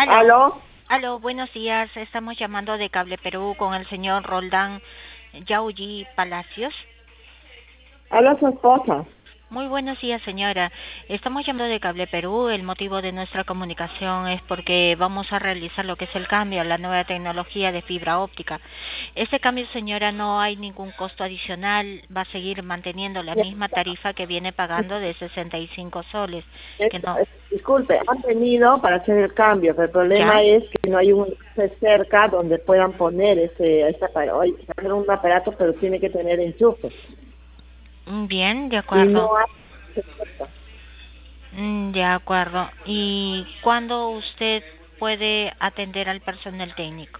Aló, ¿Aló? aló, buenos días. Estamos llamando de Cable Perú con el señor Roldán Yauji Palacios. Habla su esposa. Muy buenos días, señora. Estamos llamando de Cable Perú. El motivo de nuestra comunicación es porque vamos a realizar lo que es el cambio a la nueva tecnología de fibra óptica. Este cambio, señora, no hay ningún costo adicional. Va a seguir manteniendo la misma tarifa que viene pagando de 65 soles. Que no, Disculpe, han venido para hacer el cambio, pero el problema ¿ya? es que no hay un enchufe cerca donde puedan poner ese aparato. Oye, poner un aparato, pero tiene que tener enchufe. Bien, de Y acuerdo. no hay cerca. De acuerdo. ¿Y cuándo usted puede atender al personal técnico?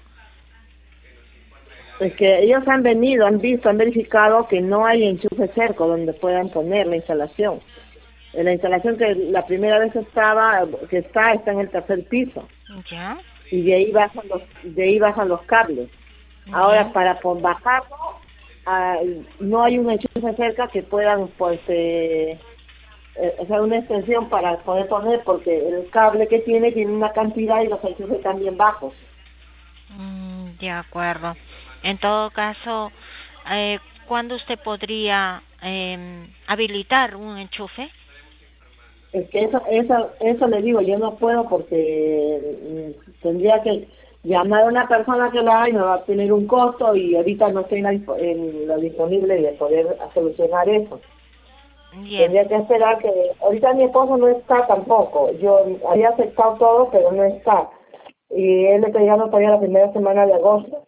Es que ellos han venido, han visto, han verificado que no hay enchufe cerca donde puedan poner la instalación. La instalación que la primera vez está en el tercer piso. ¿Ya? Y de ahí bajan los cables. Ahora, Bien. bajarlo, ah, no hay un enchufe cerca que puedan, pues, hacer una extensión para poder poner, porque el cable que tiene una cantidad y los enchufes están bien bajos. De acuerdo. En todo caso, ¿cuándo usted podría habilitar un enchufe? Es que eso le digo, yo no puedo porque tendría que llamar a una persona que lo haga y me va a tener un costo y ahorita no estoy en lo disponible de poder solucionar eso. Bien. Tendría que esperar que... Ahorita mi esposo no está tampoco. Yo había aceptado todo, pero no está. Y él está llegando todavía la primera semana de agosto.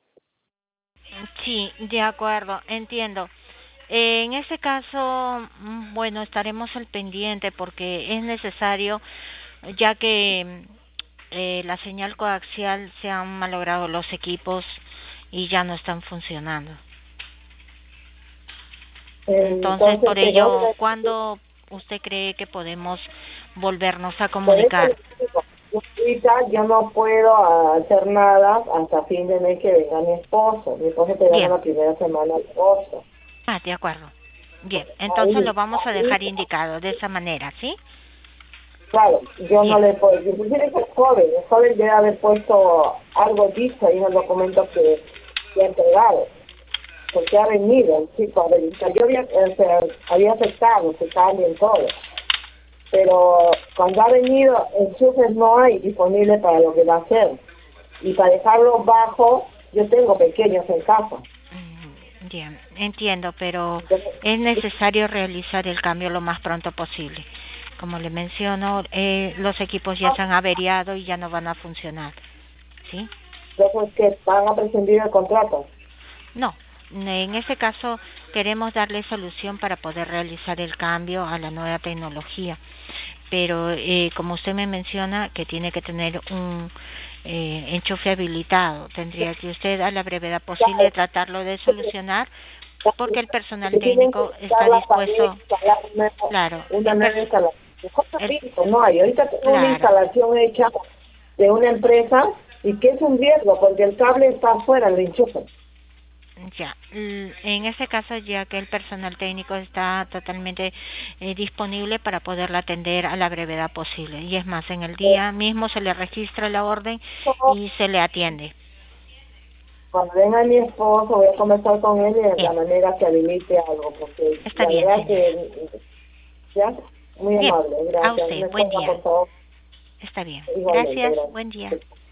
Sí, de acuerdo, entiendo. En ese caso, bueno, estaremos al pendiente porque es necesario, ya que la señal coaxial se han malogrado los equipos y ya no están funcionando. Entonces, Entonces, por ello, ¿cuándo usted cree que podemos volvernos a por eso comunicar? le digo, yo ahorita yo no puedo hacer nada hasta fin de mes que venga mi esposo. Mi esposo te llama Bien, la primera semana de agosto. de acuerdo. Bien, entonces lo Ahí, vamos a ahí, dejar indicado de esa manera, ¿sí? claro, yo no Bien, le puedo, inclusive que el joven debe haber puesto algo dicho ahí en el documento que ha entregado, porque ha venido el chico a verificar. Yo había aceptado que cambien todo, pero cuando ha venido, enchufes no hay disponible para lo que va a hacer. Y para dejarlo bajo, yo tengo pequeños en casa. bien, entiendo, pero Entonces, es necesario realizar el cambio lo más pronto posible. Como le menciono, los equipos ya se han averiado y ya no van a funcionar, ¿sí? entonces que van a prescindir el contrato. No, en ese caso queremos darle solución para poder realizar el cambio a la nueva tecnología. Pero como usted me menciona que tiene que tener un enchufe habilitado, tendría que usted a la brevedad posible Claro, tratarlo de solucionar porque el personal que tienen que técnico está instalar también, dispuesto, instalar claro, una nueva instalación. Mejor el, rapidito, no hay. Ahorita tengo una claro, instalación hecha de una empresa y que es un riesgo porque el cable está afuera, el enchufe. ya, en ese caso ya que el personal técnico está totalmente disponible para poderla atender a la brevedad posible y es más, en el día mismo se le registra la orden y se le atiende. Cuando venga mi esposo voy a conversar con él de Bien, la manera que habilite algo, porque está la bien, verdad señora. que, ya, muy Bien, amable, a gracias. usted, Me buen cuenta, día. por favor, Está bien. igualmente, Gracias, gracias. buen día.